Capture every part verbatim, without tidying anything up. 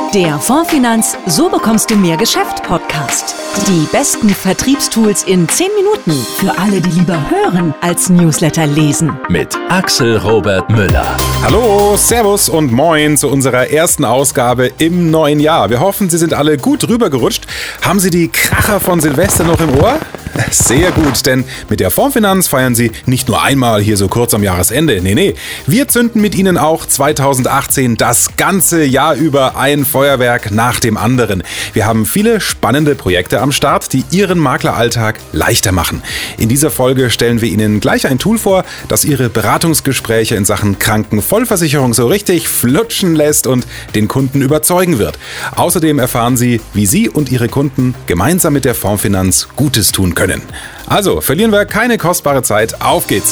Der Fondsfinanz So bekommst du mehr Geschäft Podcast. Die besten Vertriebstools in zehn Minuten für alle, die lieber hören als Newsletter lesen. Mit Axel Robert Müller. Hallo, Servus und Moin zu unserer ersten Ausgabe im neuen Jahr. Wir hoffen, Sie sind alle gut rübergerutscht. Haben Sie die Kracher von Silvester noch im Ohr? Sehr gut, denn mit der Fondsfinanz feiern Sie nicht nur einmal hier so kurz am Jahresende. Nee, nee, wir zünden mit Ihnen auch zweitausendachtzehn das ganze Jahr über ein Feuerwerk nach dem anderen. Wir haben viele spannende Projekte am Start, die Ihren Makleralltag leichter machen. In dieser Folge stellen wir Ihnen gleich ein Tool vor, das Ihre Beratungsgespräche in Sachen Krankenvollversicherung so richtig flutschen lässt und den Kunden überzeugen wird. Außerdem erfahren Sie, wie Sie und Ihre Kunden gemeinsam mit der Fondsfinanz Gutes tun können. Also, verlieren wir keine kostbare Zeit. Auf geht's!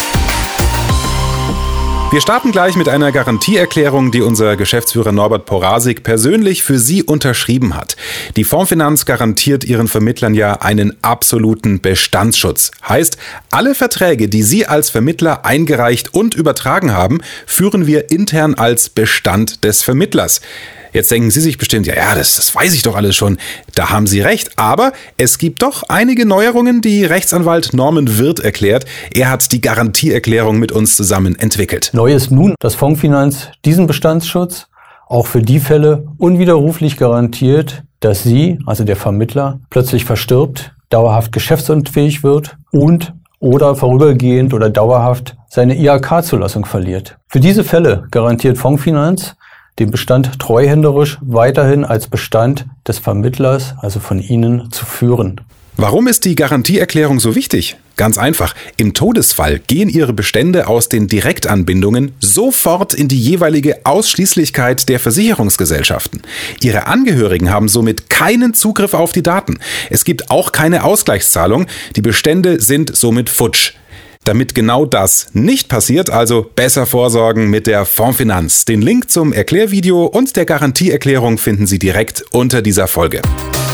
Wir starten gleich mit einer Garantieerklärung, die unser Geschäftsführer Norbert Porasik persönlich für Sie unterschrieben hat. Die Fondsfinanz garantiert Ihren Vermittlern ja einen absoluten Bestandsschutz. Heißt, alle Verträge, die Sie als Vermittler eingereicht und übertragen haben, führen wir intern als Bestand des Vermittlers. Jetzt denken Sie sich bestimmt, ja, ja, das, das weiß ich doch alles schon. Da haben Sie recht. Aber es gibt doch einige Neuerungen, die Rechtsanwalt Norman Wirth erklärt. Er hat die Garantieerklärung mit uns zusammen entwickelt. Neu ist nun, dass Fondsfinanz diesen Bestandsschutz auch für die Fälle unwiderruflich garantiert, dass Sie, also der Vermittler, plötzlich verstirbt, dauerhaft geschäftsunfähig wird und oder vorübergehend oder dauerhaft seine I H K-Zulassung verliert. Für diese Fälle garantiert Fondsfinanz den Bestand treuhänderisch weiterhin als Bestand des Vermittlers, also von Ihnen, zu führen. Warum ist die Garantieerklärung so wichtig? Ganz einfach. Im Todesfall gehen Ihre Bestände aus den Direktanbindungen sofort in die jeweilige Ausschließlichkeit der Versicherungsgesellschaften. Ihre Angehörigen haben somit keinen Zugriff auf die Daten. Es gibt auch keine Ausgleichszahlung. Die Bestände sind somit futsch. Damit genau das nicht passiert, also besser vorsorgen mit der Fondsfinanz. Den Link zum Erklärvideo und der Garantieerklärung finden Sie direkt unter dieser Folge.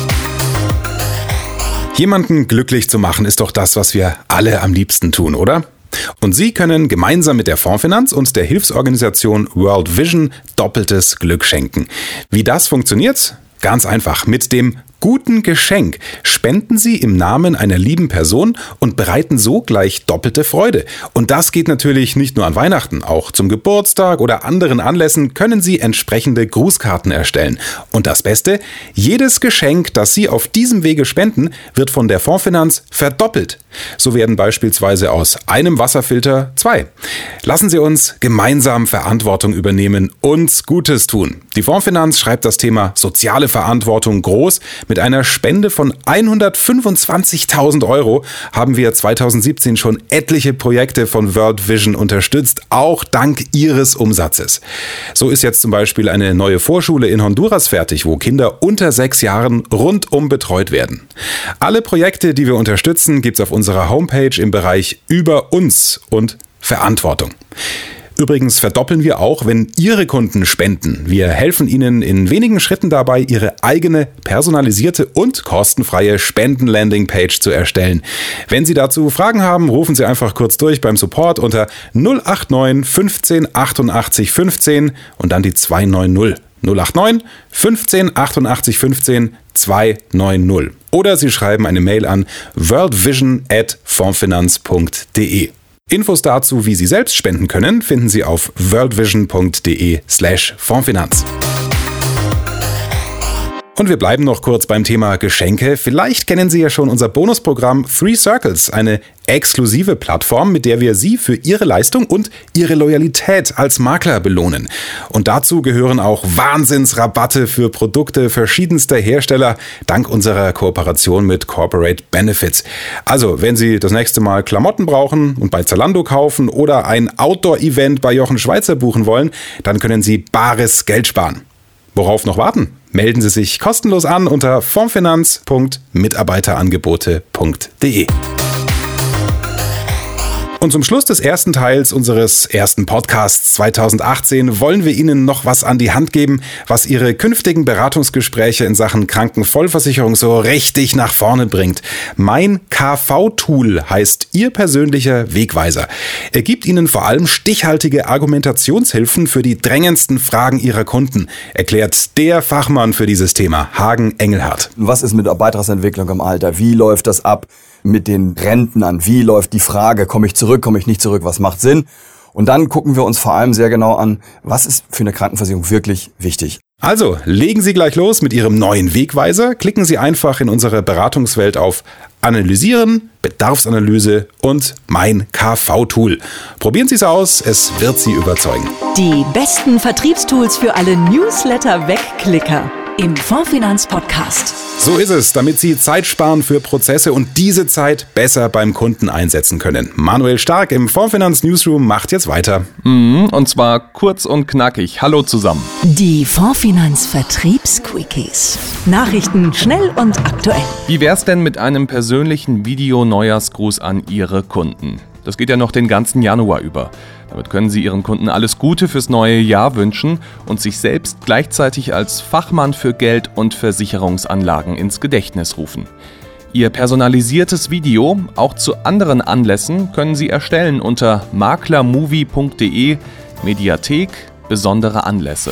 Jemanden glücklich zu machen ist doch das, was wir alle am liebsten tun, oder? Und Sie können gemeinsam mit der Fondsfinanz und der Hilfsorganisation World Vision doppeltes Glück schenken. Wie das funktioniert? Ganz einfach. Mit dem guten Geschenk spenden Sie im Namen einer lieben Person und bereiten so gleich doppelte Freude. Und das geht natürlich nicht nur an Weihnachten, auch zum Geburtstag oder anderen Anlässen können Sie entsprechende Grußkarten erstellen. Und das Beste, jedes Geschenk, das Sie auf diesem Wege spenden, wird von der Fondsfinanz verdoppelt. So werden beispielsweise aus einem Wasserfilter zwei. Lassen Sie uns gemeinsam Verantwortung übernehmen und Gutes tun. Die Fondsfinanz schreibt das Thema soziale Verantwortung groß. Mit einer Spende von hundertfünfundzwanzigtausend Euro haben wir zweitausendsiebzehn schon etliche Projekte von World Vision unterstützt, auch dank Ihres Umsatzes. So ist jetzt zum Beispiel eine neue Vorschule in Honduras fertig, wo Kinder unter sechs Jahren rundum betreut werden. Alle Projekte, die wir unterstützen, gibt's auf unserer Homepage im Bereich Über uns und Verantwortung. Übrigens verdoppeln wir auch, wenn Ihre Kunden spenden. Wir helfen Ihnen in wenigen Schritten dabei, Ihre eigene personalisierte und kostenfreie Spenden-Landing-Page zu erstellen. Wenn Sie dazu Fragen haben, rufen Sie einfach kurz durch beim Support unter null acht neun fünfzehn achtundachtzig fünfzehn und dann die zwei neun null. null acht neun fünfzehn achtundachtzig fünfzehn zwei neun null. Oder Sie schreiben eine Mail an worldvision at fondsfinanz punkt de. Infos dazu, wie Sie selbst spenden können, finden Sie auf worldvision.de slash Fondsfinanz. Und wir bleiben noch kurz beim Thema Geschenke. Vielleicht kennen Sie ja schon unser Bonusprogramm Three Circles, eine exklusive Plattform, mit der wir Sie für Ihre Leistung und Ihre Loyalität als Makler belohnen. Und dazu gehören auch Wahnsinnsrabatte für Produkte verschiedenster Hersteller, dank unserer Kooperation mit Corporate Benefits. Also, wenn Sie das nächste Mal Klamotten brauchen und bei Zalando kaufen oder ein Outdoor-Event bei Jochen Schweizer buchen wollen, dann können Sie bares Geld sparen. Worauf noch warten? Melden Sie sich kostenlos an unter fondsfinanz punkt mitarbeiterangebote punkt de. Und zum Schluss des ersten Teils unseres ersten Podcasts zweitausendachtzehn wollen wir Ihnen noch was an die Hand geben, was Ihre künftigen Beratungsgespräche in Sachen Krankenvollversicherung so richtig nach vorne bringt. Mein K V-Tool heißt Ihr persönlicher Wegweiser. Er gibt Ihnen vor allem stichhaltige Argumentationshilfen für die drängendsten Fragen Ihrer Kunden, erklärt der Fachmann für dieses Thema, Hagen Engelhardt. Was ist mit der Beitragsentwicklung im Alter? Wie läuft das ab mit den Renten an? Wie läuft die Frage, komme ich zurück, komme ich nicht zurück, was macht Sinn? Und dann gucken wir uns vor allem sehr genau an, was ist für eine Krankenversicherung wirklich wichtig. Also, legen Sie gleich los mit Ihrem neuen Wegweiser. Klicken Sie einfach in unsere Beratungswelt auf Analysieren, Bedarfsanalyse und Mein K V-Tool. Probieren Sie es aus, es wird Sie überzeugen. Die besten Vertriebstools für alle Newsletter-Wegklicker im Fondsfinanz-Podcast. So ist es, damit Sie Zeit sparen für Prozesse und diese Zeit besser beim Kunden einsetzen können. Manuel Stark im Fondsfinanz-Newsroom macht jetzt weiter. Mhm, und zwar kurz und knackig. Hallo zusammen. Die Fondsfinanz-Vertriebs-Quickies. Nachrichten schnell und aktuell. Wie wär's denn mit einem persönlichen Video-Neujahrsgruß an Ihre Kunden? Das geht ja noch den ganzen Januar über. Damit können Sie Ihren Kunden alles Gute fürs neue Jahr wünschen und sich selbst gleichzeitig als Fachmann für Geld- und Versicherungsanlagen ins Gedächtnis rufen. Ihr personalisiertes Video, auch zu anderen Anlässen, können Sie erstellen unter maklermovie punkt de Mediathek besondere Anlässe.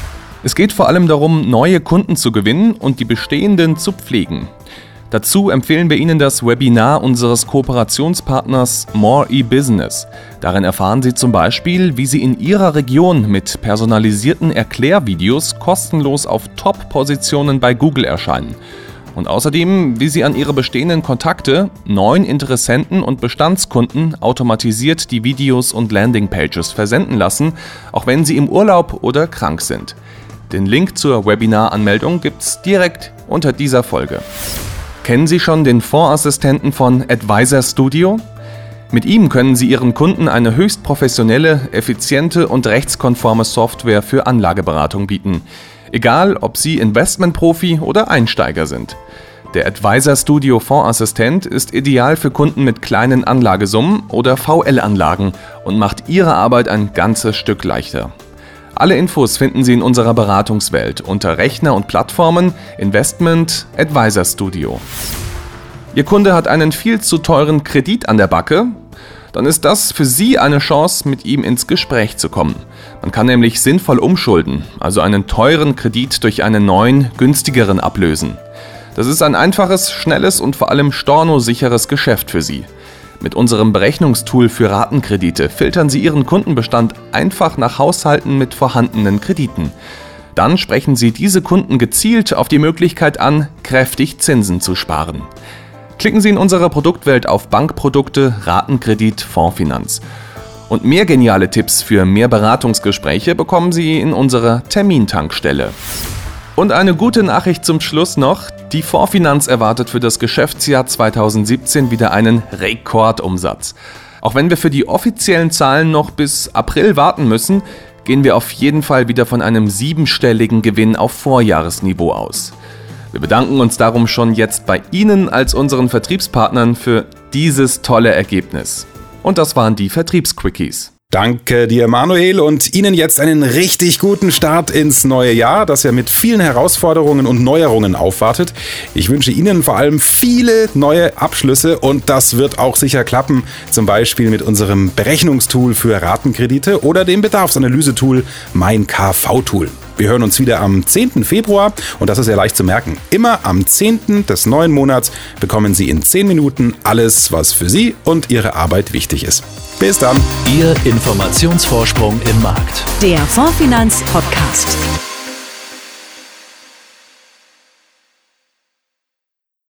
Es geht vor allem darum, neue Kunden zu gewinnen und die bestehenden zu pflegen. Dazu empfehlen wir Ihnen das Webinar unseres Kooperationspartners More eBusiness. Darin erfahren Sie zum Beispiel, wie Sie in Ihrer Region mit personalisierten Erklärvideos kostenlos auf Top-Positionen bei Google erscheinen. Und außerdem, wie Sie an Ihre bestehenden Kontakte, neuen Interessenten und Bestandskunden automatisiert die Videos und Landingpages versenden lassen, auch wenn Sie im Urlaub oder krank sind. Den Link zur Webinaranmeldung gibt's direkt unter dieser Folge. Kennen Sie schon den Fondsassistenten von Advisor Studio? Mit ihm können Sie Ihren Kunden eine höchst professionelle, effiziente und rechtskonforme Software für Anlageberatung bieten. Egal, ob Sie Investmentprofi oder Einsteiger sind. Der Advisor Studio Fondsassistent ist ideal für Kunden mit kleinen Anlagesummen oder V L-Anlagen und macht Ihre Arbeit ein ganzes Stück leichter. Alle Infos finden Sie in unserer Beratungswelt unter Rechner und Plattformen, Investment, Advisor Studio. Ihr Kunde hat einen viel zu teuren Kredit an der Backe? Dann ist das für Sie eine Chance, mit ihm ins Gespräch zu kommen. Man kann nämlich sinnvoll umschulden, also einen teuren Kredit durch einen neuen, günstigeren ablösen. Das ist ein einfaches, schnelles und vor allem stornosicheres Geschäft für Sie. Mit unserem Berechnungstool für Ratenkredite filtern Sie Ihren Kundenbestand einfach nach Haushalten mit vorhandenen Krediten. Dann sprechen Sie diese Kunden gezielt auf die Möglichkeit an, kräftig Zinsen zu sparen. Klicken Sie in unserer Produktwelt auf Bankprodukte, Ratenkredit, Fondsfinanz. Und mehr geniale Tipps für mehr Beratungsgespräche bekommen Sie in unserer Termintankstelle. Und eine gute Nachricht zum Schluss noch. Die Fondsfinanz erwartet für das Geschäftsjahr zweitausendsiebzehn wieder einen Rekordumsatz. Auch wenn wir für die offiziellen Zahlen noch bis April warten müssen, gehen wir auf jeden Fall wieder von einem siebenstelligen Gewinn auf Vorjahresniveau aus. Wir bedanken uns darum schon jetzt bei Ihnen als unseren Vertriebspartnern für dieses tolle Ergebnis. Und das waren die Vertriebsquickies. Danke dir, Manuel, und Ihnen jetzt einen richtig guten Start ins neue Jahr, das ja mit vielen Herausforderungen und Neuerungen aufwartet. Ich wünsche Ihnen vor allem viele neue Abschlüsse und das wird auch sicher klappen, zum Beispiel mit unserem Berechnungstool für Ratenkredite oder dem Bedarfsanalyse-Tool Mein K V-Tool. Wir hören uns wieder am zehnten Februar und das ist ja leicht zu merken. Immer am zehnten des neuen Monats bekommen Sie in zehn Minuten alles, was für Sie und Ihre Arbeit wichtig ist. Bis dann. Ihr Informationsvorsprung im Markt. Der Fondsfinanz-Podcast.